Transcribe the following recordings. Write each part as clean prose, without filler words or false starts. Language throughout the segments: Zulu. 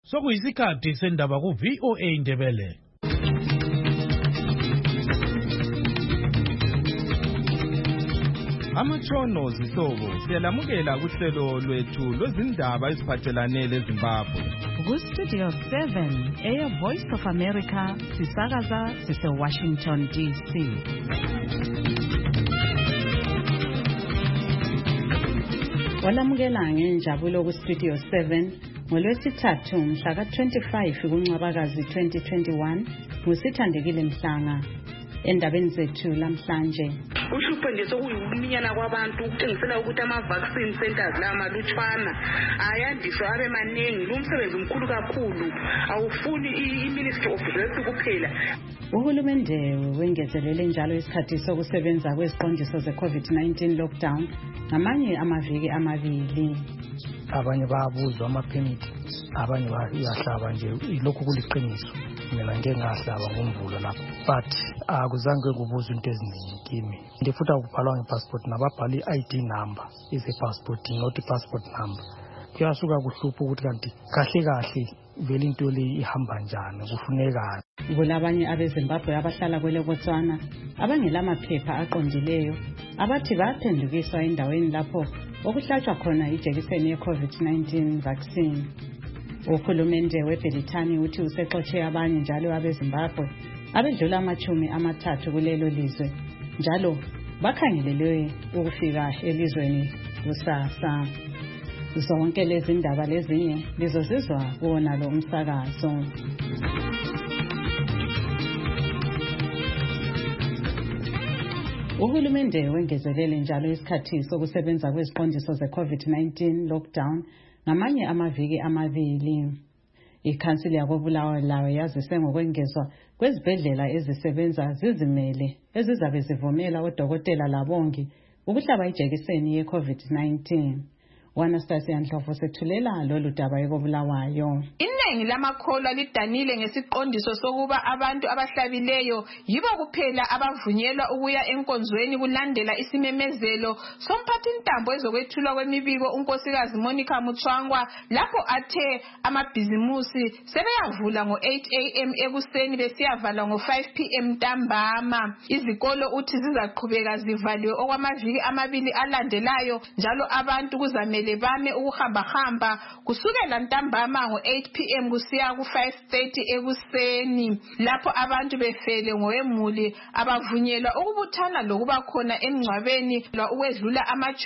Sokuyisikhathi sendaba ku VOA Ndebele. Amatshono zihlobo siyalamukela kuhlelo lwethu lwezindaba eziphathelane leZimbabwe. Ku Studio 7 Air Voice of America sisakaza sise Washington DC. Walamukela ngenjabulo ku Studio 7 ngolwesithathu mhla ka-25 kuNcwabakazi 2021 ngusithandekile Mhlanga. Endabeni zethu lamhlanje uhlupho nje sokuyiminyana kwabantu ukutengisela ukuthi ama-vaccine centers la malutshwana ayandiswa abe maningi. Lumsebenzi mkhulu kakhulu, awufuni i-Ministry of Health kuphela. Uhulumende wengezelele njalo isikhathi sokusebenza kweziqondiso ze-COVID-19 lockdown ngamanye amaviki amabili. Abanye bayabuzwa ama-permit, abanye bayahlaba nje, lokhu kuliqiniso. Mina ngeke ngahlaba ngomvulo lapho, but akuzange kubuzwe into eziningi kimi. Ndifuta ukubhalwa ngepassport nababhala i-ID number passport, not i-passport number. Kuyasuka kuhlupha ukuthi kanti kahle vele into le ihamba njani, kufuneka. Kulabanye abeZimbabwe abahlala kwele Botswana abangelamaphepha aqondileyo abathi baphendukiswa endaweni lapho okuhlatshwa khona ijekiseni ye-COVID-19 vaccine. Uhulumende weBrithani uthi usexotshe abanye njalo abeZimbabwe abedlula 30 kulelo lizwe njalo bakhangelelwe ukufika elizweni kusasa. Zonke lezi ndaba lezinye lizozizwa kuwona lo umsakazo. Uhulumende wengezelele njalo isikhathi sokusebenza kweziqondiso ze-COVID-19 lockdown ngamanye amaviki amabili. Ikhansili yakoBulawayo yazise ngokwengezwa kwezibhedlela ezisebenza zizimele ezizabe zivumela odokotela labongi ukuhlaba ijekiseni ye-COVID-19. Anastasia Ndlovu sethulela lolu daba ekoBulawayo. Iningi lamakholwa lidanile ngesiqondiso sokuba abantu abahlabileyo yibo kuphela abavunyelwa ukuya enkonzweni kulandela isimemezelo somphathi intambo ezokwethulwa kwemibiko unkosikazi Monica Mutswangwa lapho athe amabhizimusi sebeyavula ngo-8 AM ekuseni besiyavala ngo-5 PM ntambama. Izikolo uthi zizaqhubeka zivaliwe okwamaviki amabili alandelayo njalo abantu kuzamele bame ukuhamba kusukela ntambama ngo-8 PM kusiya ku-5:30 ekuseni. Lapho abantu befele ngowemuli abavunyelwa ukubuthana lokuba khona emngcwabeni ukwedlula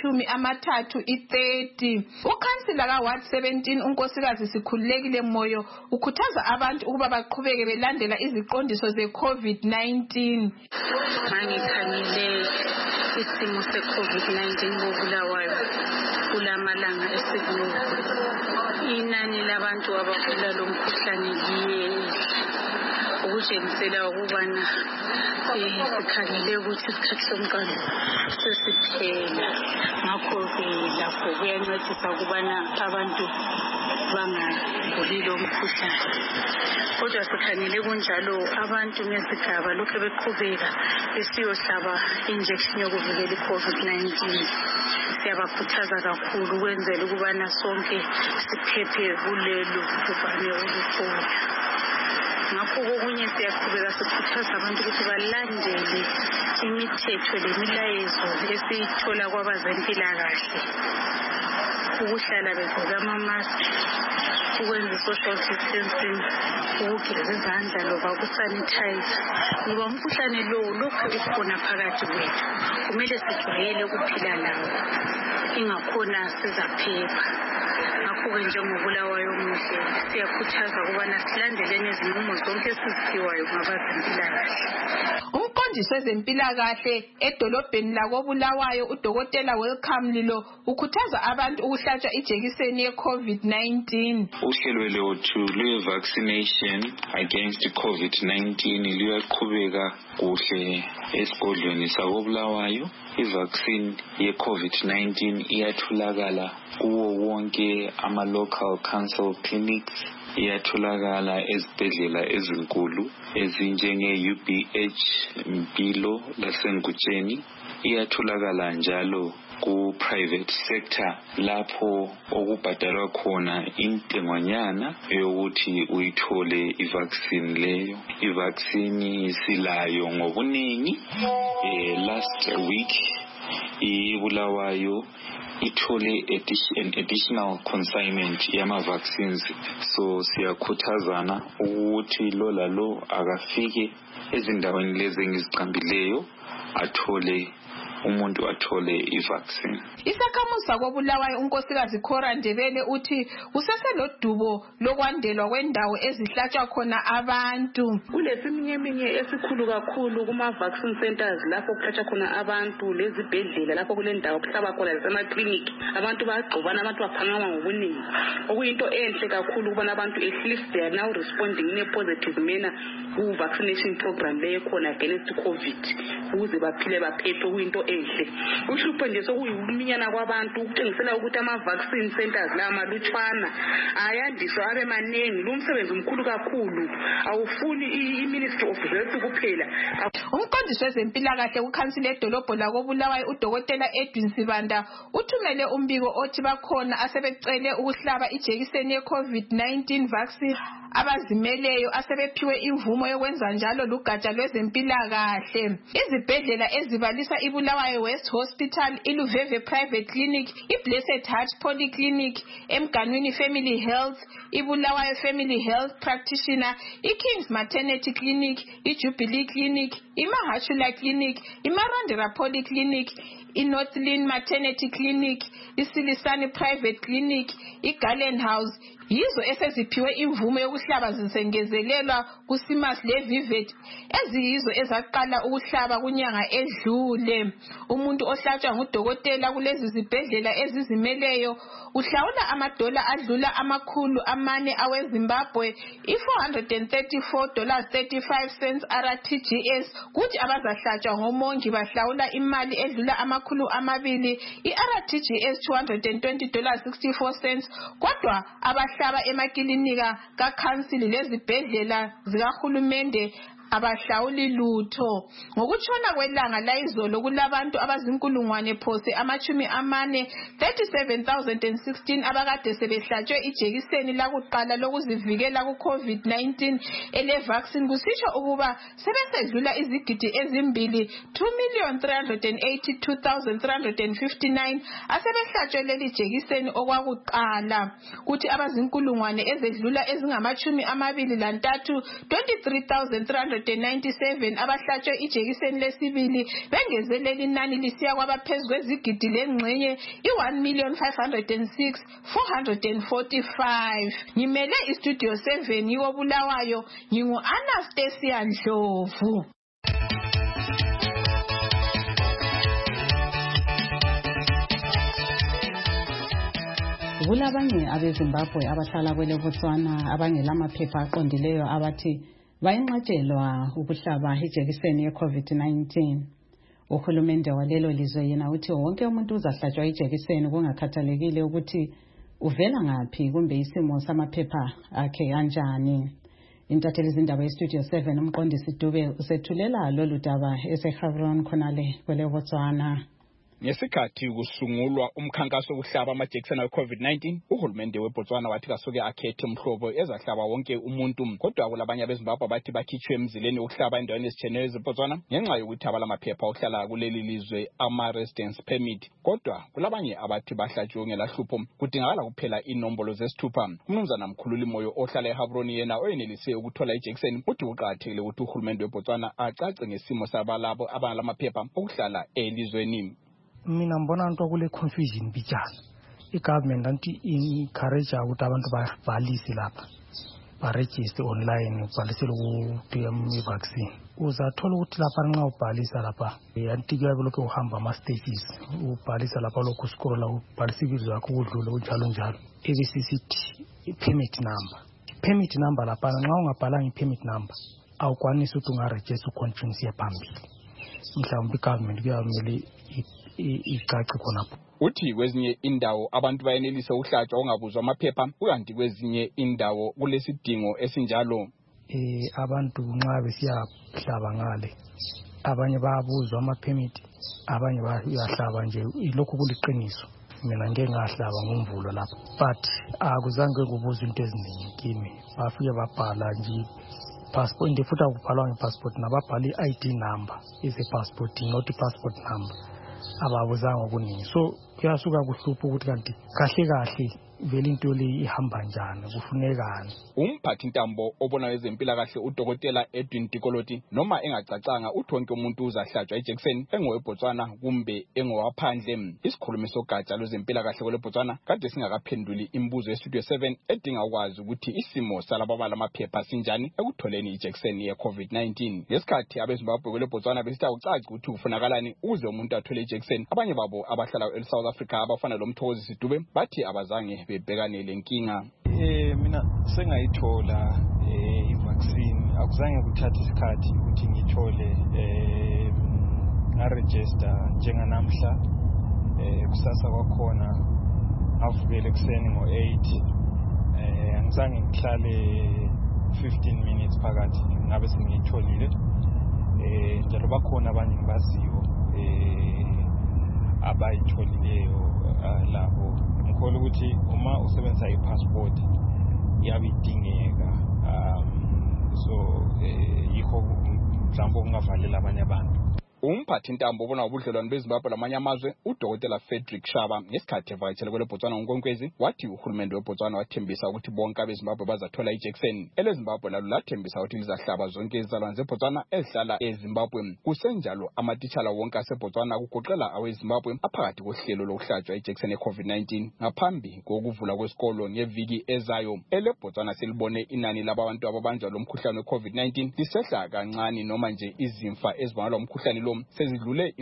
30. Ukhansila ka-Ward 17 unkosikazi Sikhululekile Moyo ukhuthaza abantu ukuba baqhubeke belandela iziqondiso ze-COVID-19. Mangikhangele isimo se-COVID-19 koBulawayo kulamalanga esidlule, inani labantu abagula lo mkhuhlane liye ukutshengisela ukubana sikhangele ukuthi isikhathi somqando sesiphela. Ngakho-ke lapho kuyancedisa ukubana abantu bangaguli lo mkhuhlane. Kodwa sikhangele kunjalo abantu ngezigaba lokhu beqhubeka besiyohlaba injection yokuvikela i-COVID-19. Siyabakhuthaza kakhulu ukwenzela ukubana sonke siphephe kulelo bhubhane olukhona. Ngakho kokunye siyaqhubeka sikhuthaza abantu ukuthi balandele imithetho lemilayezo esiyithola kwabazempilakahle, ukuhlala begqoke ama-mask, ukwenza social distancing, ukugeza izandla loba ukusanitize, ngoba umkhuhlane lowo lokhu ukhona phakathi kwethu. Kumele sijwayele ukuphila lawo, ingakhona sizaphepha. Ngakho-ke njengoBulawayo omuhle siyakhuthaza ukubana silandeleni izinqumo zonke esiziphiwayo ngabazempilakahle. Umqondisi wezempilakahle edolobheni lakoBulawayo uDokotela Welcome Lilo ukhuthaza abantu ukuhlatshwa ijekiseni ye-COVID-19. Uhlelo lwethu lwe-vaccination against COVID-19 luyaqhubeka kuhle esigodlweni sakoBulawayo. I-vaccine ye-COVID-19 iyatholakala kuwo wonke ama-local council clinics, iyatholakala ezibhedlela ezinkulu ezinjenge-UBH Mpilo laseNgutsheni, iyatholakala njalo ku-private sector lapho okubhadalwa khona intengonyana yokuthi uyithole i-vaccine leyo. I-vaccine silayo ngobuningi. Last week iBulawayo ithole an additional consignment yama-vaccines, so siyakhuthazana ukuthi lo lalo akafike ezindaweni lezi engiziqambileyo umuntu athole i-vaccine. Isakhamuzi sakoBulawayo unkosikazi Cora Ndebele uthi kuseselodubo lokwandelwa kwendawo ezihlatshwa khona abantu. Kulesiminyeminya esikhulu kakhulu kuma-vaccine centers lapho kuhlatshwa khona abantu, lezibhedlela lapho kulendawo kuhlaba khona lasemaklinikhi. Abantu bayagxobana, abantu baphanqwa ngobuningi. Okuyinto enhle kakhulu ukubona abantu at least they are now responding in a positive manner ku-vaccination program leyo khona against COVID ukuze baphile baphephe. Okuyinto enhle. Uhlupho nje sokuyiminyana kwabantu ukutshengisela ukuthi ama-vaccine centers la malutshwana ayandiswa abe manengi. Lo msebenzi mkhulu kakhulu, awufuni i-Ministry of Health kuphela. Umqondisi wezempilakahle kukhansila edolobho lakoBulawayo uDokotela Edwin Sibanda uthumele umbiko othi bakhona asebecele ukuhlaba ijekiseni ye-COVID-19 vaccine abazimeleyo asebephiwe imvumo yokwenza njalo lugatsha lwezempilakahle. Izibhedlela ezibalisa iBulawayo West Hospital, iLuveve Private Clinic, iBlessed Heart Polyclinic, eMganwini Family Health, iBulawayo Family Health Practitioner, iKings Maternity Clinic, iJubilee Clinic, iMahachula Clinic, iMarandera Polyclinic, iNorthland Maternity Clinic, iSilisani Private Clinic, iGarland House yizo eseziphiwe imvumo yokuhlaba zisengezelelwa kuSimas leVivet eziyizo ezaqala ukuhlaba kunyanga edlule. Umuntu ohlatshwa ngudokotela kulezi zibhedlela ezizimeleyo uhlawula amadola adlula $400 aweZimbabwe, $434.35 RTGS, kuthi abazahlatshwa ngomongi bahlawula imali edlula $200, iRTGS $220.64, kodwa abahlaba emakilinika kakhansili lezibhedlela zikahulumende abahlawuli lutho. Ngokutshona kwelanga layizolo kulabantu abazinkulungwane phose 37,016 abakade sebehlatshwe ijekiseni lakuqala lokuzivikela ku-COVID-19 ele-vaccine, kusitsho ukuba sebesedlula izigidi ezimbili 2,382,359 asebehlatshwe leli jekiseni okwakuqala, kuthi abazinkulungwane ezedlula ezingama-23 23,397 abahlatshwe ijekiseni lesibili bengezeleli inani lisiya kwabaphezu kwezigidi lengxenye 1,506,445. Ngimele istudio 7 yiwoBulawayo, ngingu-Anastasia Ndlovu. Kulabanye abeZimbabwe abahlala kweleBotswana abangelamaphepha aqondileyo abathi bayinqatshelwa ukuhlaba ijekiseni ye-COVID-19. Uhulumende walelo lizwe yena uthi wonke umuntu uzahlatshwa ijekiseni kungakhathalekile ukuthi uvela ngaphi kumbe isimo samaphepha akhe kanjani. Intatheli zindaba yestudio 7 umqondisi Dube usethulela lolu daba eseGaborone khonale kweleBotswana. Ngesikhathi kusungulwa umkhankaso wokuhlaba amajekiseni we-COVID-19, uhulumende weBotswana wathi kasuke akhethe umhlobo ezahlaba wonke umuntu. Kodwa kulabanye abeZimbabwe bathi bakhitshwe emzileni wokuhlaba endaweni ezitshiyeneyo eziBotswana ngenxa yokuthi abalamaphepha okuhlala kuleli lizwe ama-residence permit. Kodwa kulabanye abathi bahlatshiwe ngelahlupho kudingakala kuphela inombolo zesithupha. Umnumzana Mkhululi Moyo ohlala eGaborone yena oyenelise ukuthola ijekiseni uthi kuqakathekile ukuthi uhulumende weBotswana acace ngesimo sabalabo abalamaphepha okuhlala elizweni. Mina mbona into kule confusion bijana. I-government anti encourage ukuthi abantu babhalise lapha. Baregister online ubhalisele ku-vaccine. Uzathola ukuthi lapha nxa ubhalisa lapha anti kuyabe lokho uhamba ama-stages. Ubhalisa lapha lokho scroll ubhalisa ibizo lakho udlule unjalo njalo. Ebesisithi i-permit number. Permit number lapha nxa ungabhalanga i-permit number awukwanisi ukuthi ungaregister ucontinue phambili. Mhlawumbe i-government kuyamele icace khonapho. Uthi kwezinye indawo abantu bayenelisa ukuhlatshwa ongabuzwa amaphepha, kukanti kwezinye indawo kulesidingo esinjalo. Abantu nxa besiyahlaba ngale abanye bayabuzwa ama-permit, abanye bayahlaba nje. Lokhu kuliqiniso. Mina ngeke ngahlaba ngomvulo lapho, but akuzange kubuzwa into eziningi kimi. Bafike babhala nje passport, nje futhi akubhalwa ngepassport, nababhala i-ID number ise-passport, not i-passport number. Ababuzanga okuningi. So kuyasuka kuhlupha ukuthi kanti kahle vele into le ihamba njani, kufunekani. Umphathi ntambo obona ezempilakahle uDokotela Edwin Tikoloti noma engacacanga uthi wonke umuntu uzahlatshwa ijekiseni engoweBotswana kumbe engowaphandle. Isikhulumi sogatsha lwezempilakahle kweleBotswana kade singakaphenduli imibuzo yeStudio 7 edinga ukwazi ukuthi isimo salabo abalamaphepha sinjani ekutholeni ijekiseni ye-COVID-19. Ngesikhathi abeZimbabwe kweleBotswana besitha ucaci ukuthi kufunakalani ukuze umuntu athole ijekiseni, abanye babo abahlala eSouth Africa abafana loMthokozi Sidube bathi abazange bebhekane lenkinga. Mina sengayithola i-vaccine, akuzange kuthatha isikhathi ukuthi ngithole ngaregister njenganamhla. Kusasa kwakhona avukele ekseni ngo-8. Angizange ngihlale 15 minutes phakathi ngabe sengiyitholile. Njalo bakhona abanye ngibaziyo abayitholileyo labo. Ngikholwa ukuthi uma usebenzisa i-passport iyabidingeka, so yikho mhlawumbe kungavalela abanye abantu. Umphathi ntambo obona ubudlelwano beZimbabwe lamanye amazwe uDokotela Frederick Shaba ngesikhathi evakatshele kweleBotswana ngoNkwenkwezi wathi uhulumende weBotswana wathembisa ukuthi bonke abeZimbabwe bazathola ijekiseni. EleZimbabwe lalo lathembisa ukuthi lizahlaba zonke izizalwane zeBotswana ezihlala eZimbabwe. Kusenjalo amatitshala wonke aseBotswana kugoqela aweZimbabwe aphakathi kohlelo lokuhlatshwa ijekiseni ye-COVID-19 ngaphambi kokuvula kwesikolo ngeviki ezayo. EleBotswana selibone inani labantu ababanjwa lomkhuhlane we-COVID-19 lisehla kancane noma nje izimfa ezibangelwa umkhuhlane lo sezidlule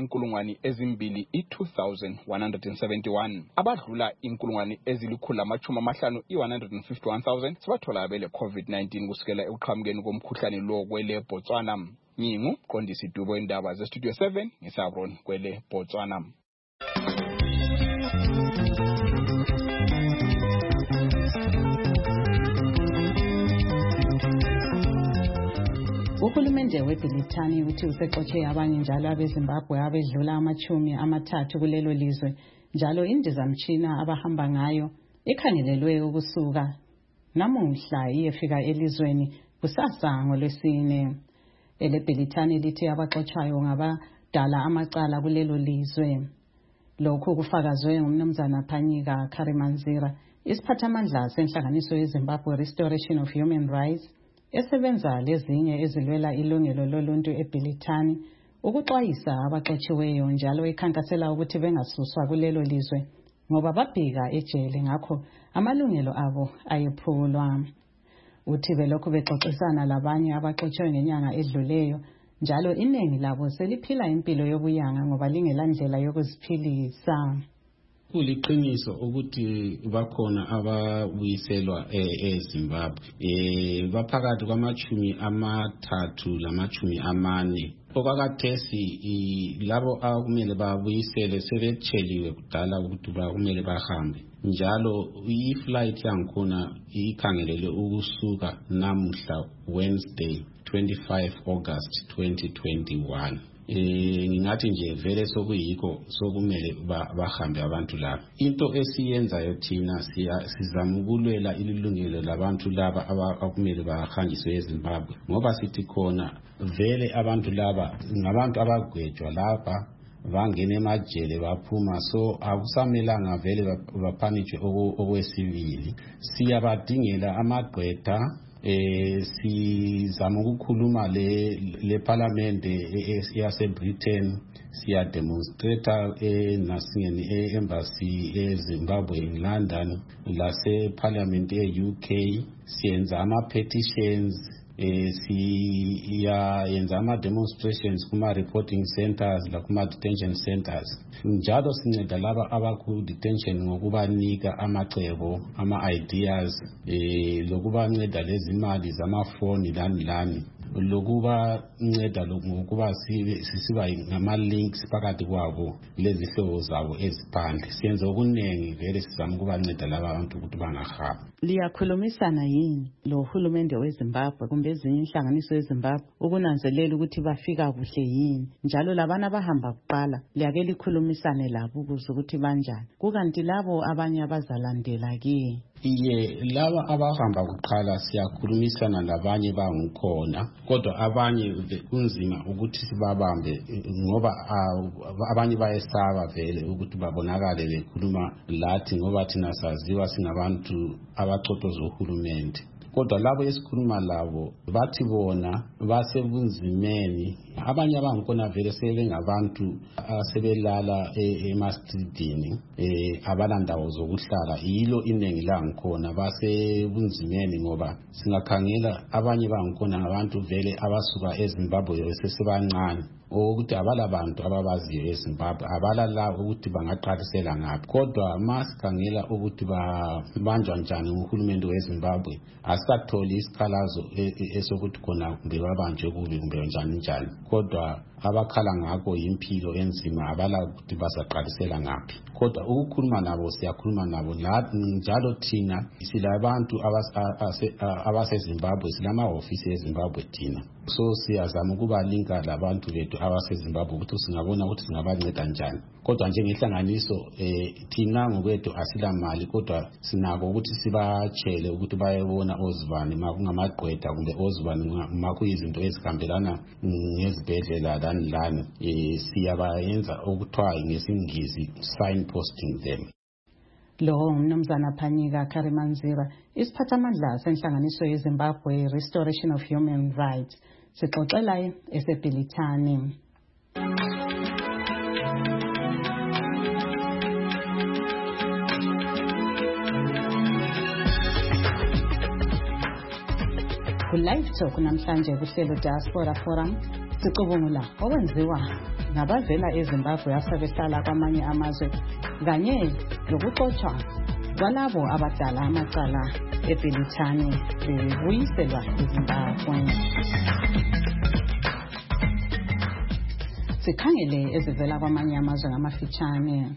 2,171. Abadlula 151,151 sebathola bele COVID-19 kusukela ekuqhamukeni komkhuhlane lo kwele Botswana. Ngingu Qondisi Dubo indaba zeStudio 7 ngisabron kwele Botswana. Uhulumende weBrithani uthi usexotshe abanye njalo abeZimbabwe abedlula 30 kulelo lizwe, njalo indizamtshina abahamba ngayo ikhangelelwe ukusuka namuhla iyefika elizweni kusasa ngoLwesine. EleBrithani lithi abaxotshayo ngabadala amacala kulelo lizwe. Lokhu kufakazwe ngumnumzana Phanyika Karimanzira, isiphathamandla senhlanganiso yeZimbabwe Restoration of Human Rights esebenza lezinye ezilwela ilungelo loluntu eBrithani, ukuxwayisa abaxotshiweyo njalo ikhankasela ukuthi bengasuswa kulelo lizwe ngoba babhika ejele ngakho amalungelo abo ayephulwa. Uthi belokhu bexoxisana labanye abaxotshiwe ngenyanga edluleyo, njalo iningi labo seliphila impilo yobuyanga ngoba lingelandlela yokuziphilisa. Kuliqiniso ukuthi bakhona ababuyiselwa eZimbabwe baphakathi kwama-30 lamane. Okakathesi labo akumele babuyisele sebetsheliwe kudala ukuthi kumele bahambe, njalo i-flight yangikhona ikhangelele ukusuka namuhla Wednesday 25 August 2021. Ngingathi nje vele sokuyikho sokumele bahambe abantu laba. Into esiyenzayo thina sizama ukulwela ilungelo labantu laba abakumele bahanjiswe eZimbabwe, ngoba sithi khona vele abantu laba ngabantu abagwetshwa lapha bangena emajele baphuma, so akusamelanga vele baphanishwe okwesibili. Siyabadingela amagqwetha. Sizama ukukhuluma le parliament yaseBritain, siya demonstrate nasingeni embassy eZimbabwe in London, lase parliament eUK, siyenza ama petitions, siyenza ama demonstrations kuma reporting centers la kuma detention centers. Njalo sinceda laba abaku detention ngokubanika amacebo, ama ideas, lokubanceda lezi imali zamafoni lani. lokuba nceda ngokuba sisiba ngama-links phakathi kwabo lezi hlobo zabo eziphandle. Siyenza okuningi vele sizama ukubanceda laba abantu ukuthi bangahamba. Liyakhulumisana yini lo hulumende weZimbabwe kumbe ezinye inhlanganiso yeZimbabwe ukunanzelela ukuthi bafika kuhle yini, njalo labana abahamba kuqala liyake likhulumisane labo ukuze ukuthi banjani, kukanti labo abanye abazalandela kiye? Iye, laba abahamba kuqala siyakhulumisana labanye bangikhona, kodwa abanye kunzima ukuthi sibabambe ngoba abanye bayesaba vele ukuthi babonakale bekhuluma lathi ngoba thina saziwa singabantu abacotoza uhulumende. Kodwa labo esikhuluma labo bathi bona basebunzimeni. Abanye abangikhona vele sebengabantu asebelala emastridini, abalandawo zokuhlala. Yilo inengi langikhona basebunzimeni ngoba singakhangela abanye bangikhona ngabantu vele abasuka eZimbabwe besesebancane, ukuthi abala bantu ababaziyo eZimbabwe, abala la ukuthi bangaqalisela ngaphi. Kodwa masikhangela ukuthi banjwa njani uhulumende weZimbabwe, asikatholi isikhalazo esokuthi khona kumbe babanjwe kubi kumbe njani, kodwa abakhala ngakho impilo enzima, abala ukuthi basaqalisela ngaphi. Kodwa ukukhuluma nabo siyakhuluma nabo njalo. Thina silabantu abaseZimbabwe, silamahofisi eZimbabwe thina, so siyazama ukubalinka labantu bethu abaseZimbabwe ukuthi singabona ukuthi singabanceda njani. Kodwa njengehlanganiso thina ngokwethu asila mali, kodwa sinako ukuthi sibatshele ukuthi bayebona ozibani makungamagqwetha kumbe ozibani makuyizinto ezihambelana ngezibhedlela lani, siyabayenza okuthiwa ngesingisi signposting them. Lo umnumzana Phanyika Kharimanzira, isiphathamandla senhlanganiso yeZimbabwe Restoration of Human Rights, sixoxela eseBhilithani. Ku-Live Talk namhlanje kuhlelo Diaspora Forum sicubungula okwenziwa ngabavela eZimbabwe asebehlala kwamanye amazwe kanye lokuxoxwa kwalabo abadala amacala eBhilithani bebuyiselwa eZimbabwe. Sikhangele ezivela kwamanye amazwe ngamafitshane.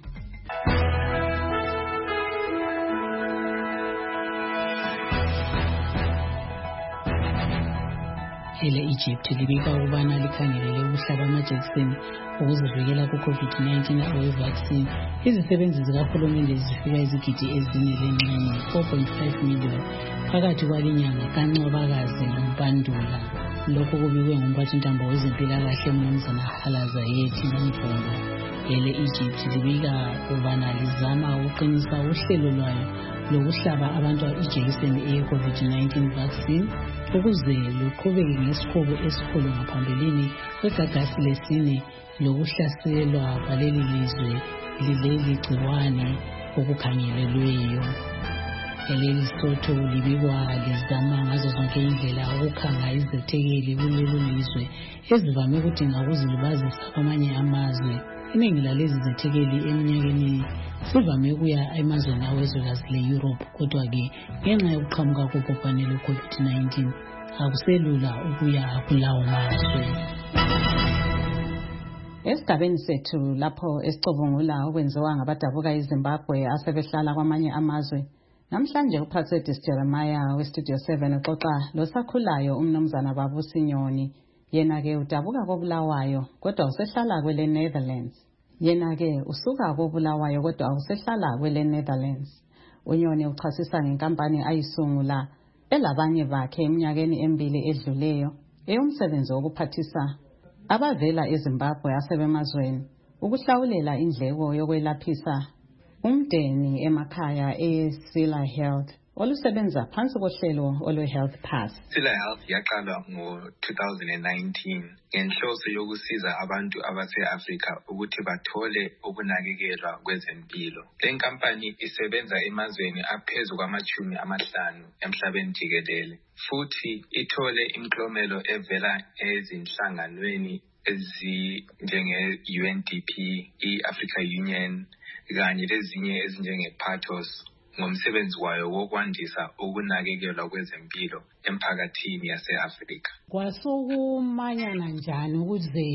Egypt libika ukubana likhangelele ukuhlaba amajekiseni ukuzivikela ku-COVID-19 awe-vaccine. Izisebenzi zikahulumende zifika izigidi ezine lengxenye 4.5 million phakathi kwalinyanga kaNcwabakazi noMpandula. Lokhu kubikwe ngumphathintambo wezempilakahle umnumzana Halazayethi Nomvolo. Egypt libika ukubana lizama ukuqinisa uhlelo lwayo lokuhlaba abantu ijekiseni ye-COVID-19 vaccine ukuze luqhubeke ngesihobo esikhulu ngaphambilini kwegagasi lesine lokuhlaselwa kwaleli lizwe lileli gciwane okukhangelelweyo. Leli sotho libikwa lizama ngazo zonke indlela ukukhanga izethekeli kulelo lizwe ezivame ukudinga ukuzilibazisa kwamanye amazwe. Iningi lalezi zethekeli eminyakeni sivame ukuya emazweni awezwekazi le-Europe, kodwa-ke ngenxa yokuqhamuka kobhubhane lwe-COVID-19 akuselula ukuya kulawo mazwe. Esigabeni sethu lapho esicubungula okwenziwa ngabadabuka eZimbabwe asebehlala kwamanye amazwe, namhlanje uPhasedis Jeremiah weStudio 7 uxoxa losakhulayo umnumzana Babusinyoni. Yena-ke udabuka koBulawayo kodwa usehlala kwele Netherlands. Yena-ke usuka koBulawayo kodwa usehlala kwele Netherlands. uNyoni uchasisa ngenkampani ayisungula elabanye bakhe eminyakeni emibili edluleyo eyomsebenzi wokuphathisa abavela eZimbabwe asebemazweni ukuhlawulela indleko yokwelaphisa umndeni emakhaya eSila Health olusebenza phansi kohlelo olwe-Health Pass. Sila Health yaqalwa ngo-2019 ngenhloso yokusiza abantu abase-Afrika ukuthi bathole ukunakekelwa kwezempilo. Le nkampani isebenza emazweni aphezu kwama-50 emhlabeni jikelele, futhi ithole imiklomelo evela ezinhlanganweni ezinjenge-UNDP, i-Africa Union, kanye lezinye ezinjenge-Pathos ngomsebenzi wayo wokwandisa ukunakekelwa kwezempilo emphakathini yase-Afrika. Kwasukumanyana njani ukuze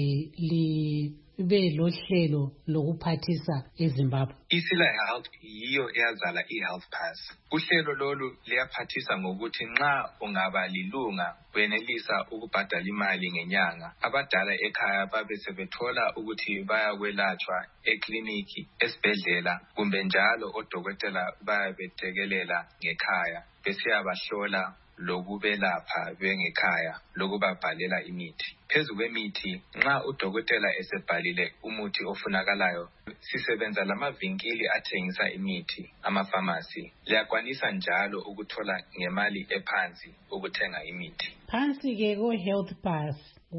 libe lohlelo lokuphathisa eZimbabwe? iSila Health yiyo eyazala iHealth Pass. Uhlelo lolu liyaphathisa ngokuthi nxa ungaba lilunga wenelisa ukubhadala imali ngenyanga. Abadala ekhaya babe sebethola ukuthi bayakwelatshwa ekliniki, esibhedlela, kumbe njalo odokotela bayabethekelela ngekhaya besiyabahlola lokubelapha bengekhaya, lokubabhalela imithi. Phezu kwemithi, nxa udokotela esebhalile umuthi ofunakalayo, sisebenza lamavinkili athengisa imithi, amafamasi. Liyakwanisa njalo ukuthola ngemali ephansi ukuthenga imithi. Phansi ke ko-Health Pass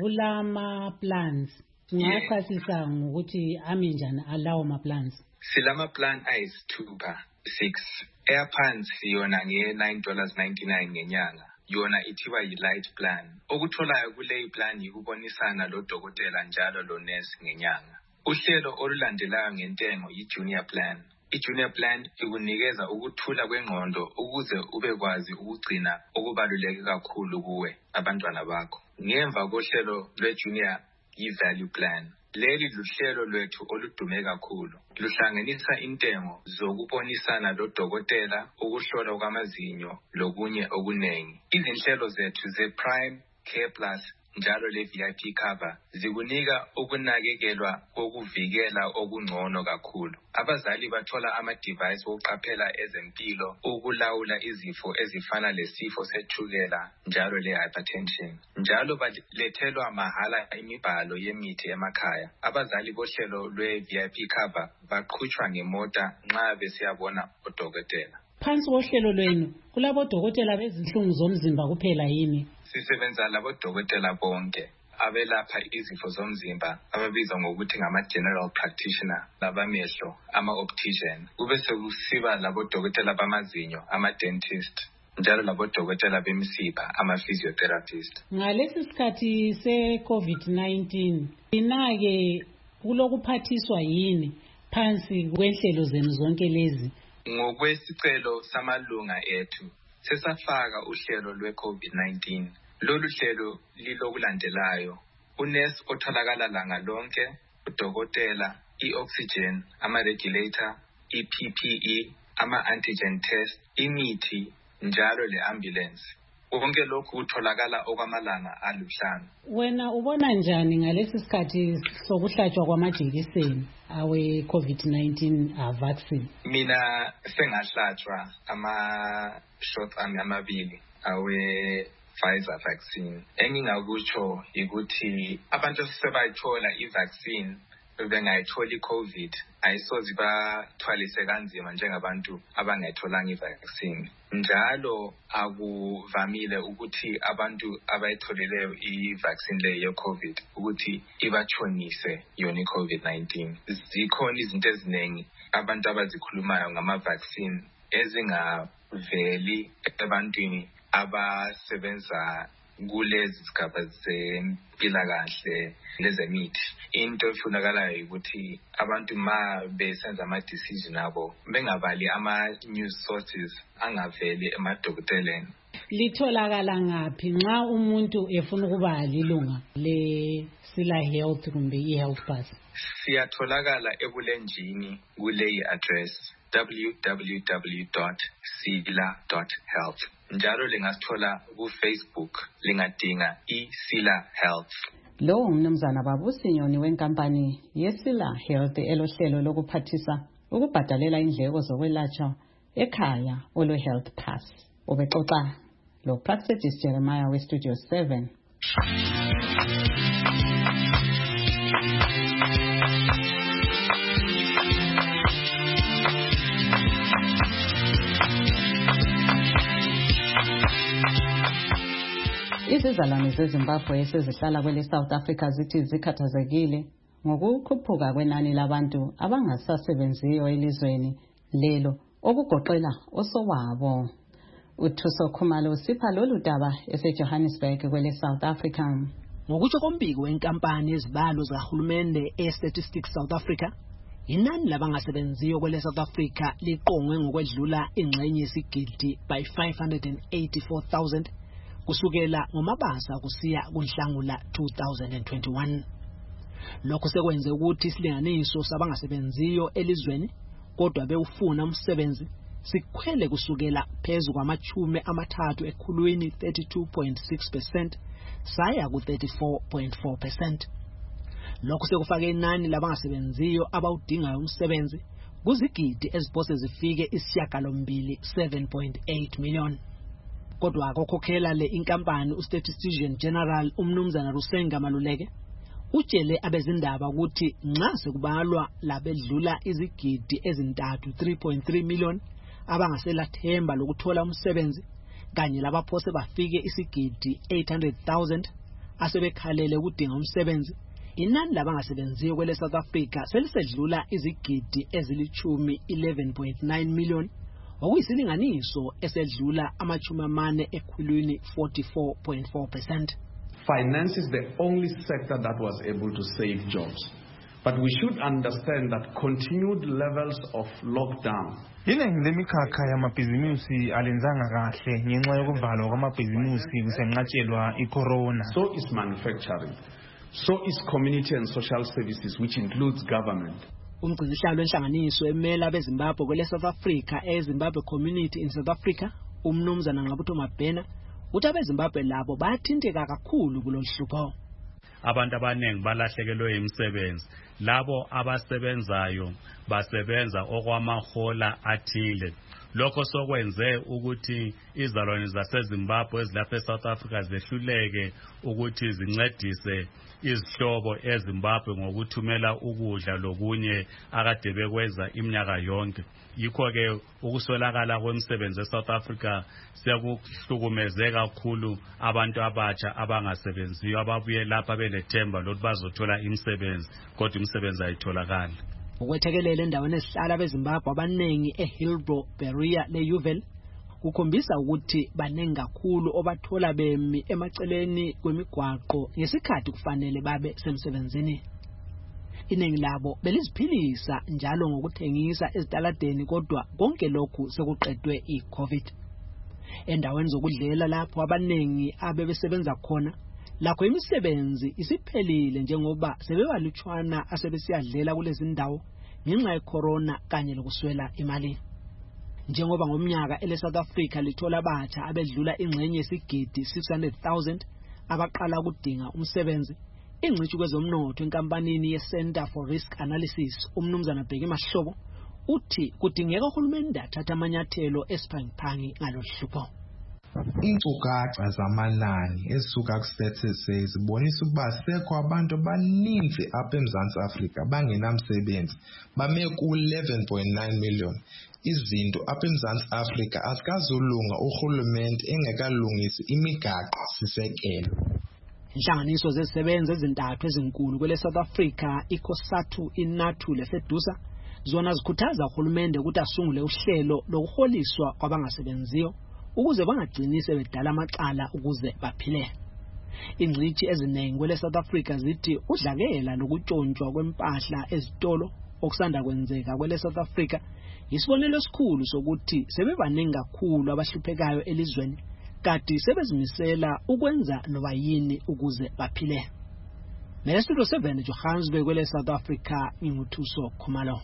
kulama plans. Ngiyachasisa ngokuthi ame njani alawo ma plans. Silama plan ayisithupha, 6. Eyaphansi yona nge$9.99 ngenyanga. Yona ithiwa yi-light plan. Okutholayo kule plan yikubonisana lo dokotela njalo lo nurse ngenyanga. Uhlelo olulandelayo ngentengo yi-junior plan. I-junior plan ikunikeza ukuthula kwengqondo ukuze ubekwazi ukugcina okubaluleke kakhulu kuwe abantwana bakho. Ngemva kohlelo lwe-junior yi-value plan. Leli luhlelo lwethu oludume kakhulu. Luhlanganisa intengo zokubonisana lo dokotela, ukuhlolwa kwamazinyo, lokunye okunengi. Izinhlelo zethu ze-Prime Care Plus njalo le-VIP cover zikunika ukunakekelwa kokuvikela okungcono kakhulu. Abazali bathola ama-device wokuqaphela ezempilo, ukulawula izifo ezifana lesifo sethukela njalo le-hypertension. Njalo balethelwa mahala imibhalo yemithi emakhaya. Abazali bohlelo lwe-VIP cover baqhutshwa ngemota nxa besiyabona udokotela. Phansi kohlelo lwenu kulabo dokotela bezinhlungu zomzimba kuphela yini? Sisebenza labo dokotela bonke abelapha izifo zomzimba ababizwa ngokuthi ngama-general practitioner, labamehlo, ama-optician. Kube sekusiba labo dokotela bamazinyo, ama-dentist, njalo labo dokotela bemisipha, ama-physiotherapist. Ngalesi sikhathi se-COVID-19 inake kulokuphathiswa yini phansi kwenhlelo zenu zonke lezi? Ngokwesicelo samalunga ethu sesafaka uhlelo lwe-COVID-19. Lolu hlelo lilokulandelayo: unesi otholakala langa lonke, udokotela, i-oxygen, ama-regulator, i-PPE, ama-antigen test, imithi, njalo le-ambulance. Konke lokhu kutholakala okwamalanga alihlanu. Wena ubona njani ngalesi sikhathi sokuhlatshwa kwamajekiseni awe-COVID-19 vaccine? Mina sengahlatshwa ama-shots amabili awe-Pfizer vaccine. Engingakutsho ukuthi abantu sebayithola i-vaccine bengayithola i-COVID ayisoze bathwalise kanzima njengabantu abangayitholanga i-vaccine. Njalo akuvamile ukuthi abantu abayitholeleyo i-vaccine le ye-COVID ukuthi ibatshonise yona i-COVID-19. Zikhona izinto eziningi abantu abazikhulumayo ngama-vaccine ezingaveli ebantwini abasebenza kulezi zigaba zempilakahle lezemithi. Into efunakalayo ukuthi abantu ma besenza ama-decision abo bengabali ama-news sources angaveli emadokoteleni. Litholakala ngaphi nxa umuntu efuna ukuba lilunga le-Sila Health kumbe i-Health Pass? Siyatholakala ebulenjini kuleyi address www.sila.health. Njalo lingasithola ku-Facebook, lingadinga iSila Health. Lo umnumzana Babusi Nyoni wenkampani yeSila Health elohlelo lokuphathisa ukubhadalela indleko zokwelatshwa ekhaya olo-Health Pass. Ubexoxa lo Praxedis Jeremiah we-Studio 7. Izizalwane zeZimbabwe esezihlala kwele South Africa zithi zikhathazekile ngokukhuphuka kwenani labantu abangasasebenziyo elizweni lelo okugoqela osowabo. UThuso Khumalo usipha lolu daba eseJohannesburg kwele South Africa. Ngokutsho kombiko wenkampani yezibalo zikahulumende e-Statistics South Africa, Inani labangasebenziyo kwele South Africa liqongwe ngokwedlula ingxenye yesigidi by 584,000 kusukela ngoMabasa kusiya kuNhlangula 2021. Lokho sekwenze ukuthi isilinganiso sabangasebenziyo elizweni kodwa bewufuna umsebenzi sikhwele kusukela phezulu kwama-30 ekhulwini 32.6% saya ku-34.4%. Lokho sekufake inani labangasebenziyo abawudingayo umsebenzi kuzigidi eziphose zifike 7.8 million. Kodwa akukhokhela le inkampani uStatistician General umnumzana Rusenga Maluleke utshele abezindaba ukuthi nxa sekubalwa labedlula izigidi ezintathu 3.3 million abangasela themba lokuthola umsebenzi kanye labaphose bafike isigidi 800,000 asebekhalele ukudinga umsebenzi. Inani labangasebenziyo kwele South Africa selisedlula izigidi ezilithumi 11.9 million okuyisilinganiso esedlula ama-40 ekhulwini 44.4%. Finance is the only sector that was able to save jobs. But we should understand that continued levels of lockdown. Iningi lemikhakha yamabhizinisi alenzanga kahle ngenxa yokuvalwa kwamabhizinisi kusenqatshelwa icorona. So is manufacturing. So is community and social services, which includes government. Umgcinisihlalo wenhlanganiso emela abeZimbabwe kwele South Africa eZimbabwe Community in South Africa umnumzana Ngqabutho Mabhena uthi abeZimbabwe labo bayathinteka kakhulu kulolu hlupho. Abantu abaningi balahlekelwe imisebenzi, labo abasebenzayo basebenza okwamahola athile. Lokho sokwenze ukuthi izalwane zaseZimbabwe ezilapha eSouth Africa zehluleke ukuthi zincedise izihlobo eZimbabwe ngokuthumela ukudla lokunye akade bekwenza iminyaka yonke. Yikho ke ukuswelakala kwemisebenzi eSouth Africa sekuhlukumeze kakhulu abantu abatsha abangasebenziyo ababuye lapha benethemba lokuthi bazothola imisebenzi kodwa imisebenzi ayitholakali. Ukwethekelela endaweni esihlala abeZimbabwe abaningi eHillbrow Berea leUval kukhombisa ukuthi baningi kakhulu obathola bemi emaceleni kwemigwaqo ngesikhathi kufanele babe semsebenzini. Iningi labo beliziphilisa njalo ngokuthengisa ezitaladeni kodwa konke lokhu sekuqedwe iCovid. Endaweni zokudlela lapho abaningi abebesebenza khona lakho imisebenzi isiphelile njengoba sebebalutshwana asebesiyadlela kulezi ndawo ngenxa yecorona kanye lokuswela imali. Njengoba ngomnyaka ele-South Africa lithola abatsha abedlula ingxenye yesigidi 600,000 abaqala ukudinga umsebenzi, ingcitshi kwezomnotho enkampanini ye-Center for Risk Analysis umnumzana Bheki Mahlobo uthi kudingeka uhulumeni athathe amanyathelo esiphangiphangi ngaloluhlupho. Inkcukacha zamanani ezisuka ku-Stats zibonisa ukuba sekho abantu abaninzi apha eMzantsi Afrika bangenamsebenzi bame ku-11.9 million. Izinto apha eMzantsi Afrika azikazulunga urhulumente engekalungisi imigaqo sisekelo. Inhlanganiso zezisebenzi ezintathu ezinkulu kwele South Africa iCOSATU, iNATU leFEDUSA zona zikhuthaza uhulumende ukuthi asungule uhlelo lokuholiswa kwabangasebenziyo ukuze bangagcini sebedala amacala ukuze baphile. Ingcitshi eziningi kwele South Africa zithi udlakela lokutshontshwa kwempahla ezitolo okusanda kwenzeka kwele South Africa isibonelo esikhulu sokuthi sebebaningi kakhulu abahluphekayo elizweni kanti sebezimisela ukwenza noba yini ukuze baphile. Studio 7 Johannesburg kwele South Africa nginguthuso Khumalo.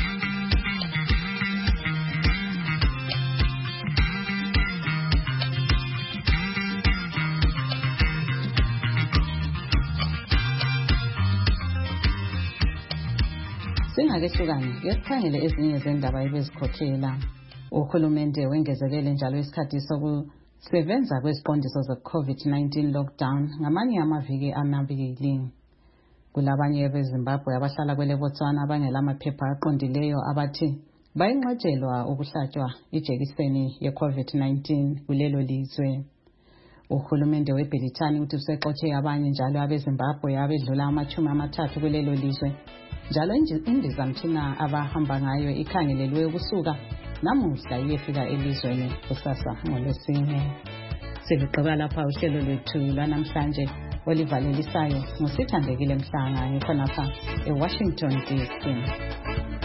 Singakehlukani yesikhangele ezinye zendaba ebezikhokhela. Uhulumende wengezekele njalo isikhathi sokusebenza kweziqondiso ze-COVID-19 lockdown ngamanye amaviki amabili. Kulabanye beZimbabwe abahlala kwele Botswana abangela amaphepha aqondileyo abathi bayinqatshelwa ukuhlatshwa ijekiseni ye-COVID-19 kulelo lizwe. Uhulumende weBrithani uthi useqotshe abanye njalo abeZimbabwe abedlula 30 kulelo lizwe. Njalo indizamtshina abahamba ngayo ikhangelelwe ukusuka namuhla iyefika elizweni kusasa ngoLwesine. Siluqhubeka lapha uhlelo lwethu lwanamhlanje olivalelisayo ngusithandekile Mhlanga ngikhonapha eWashington DC.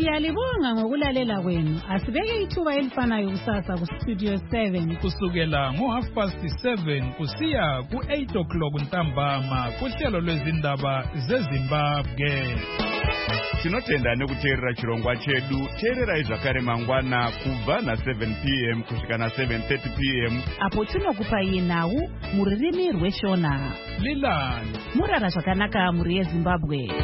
Siyalibonga ngokulalela kwenu. Asibeke ithuba elifanayo kusasa ku Studio 7 kusukela ngo7:30 kusiya ku8 ntambama kuhlelo lwezindaba zeZimbabwe. Tinotenda nekuteerera chirongwa chedu. Teerera zvakare mangwana kubva na7 p.m. kusvika na7:30 p.m. apo tinokupai nhau muririmi rweshona. Lilani murara zvakanaka muri yeZimbabwe.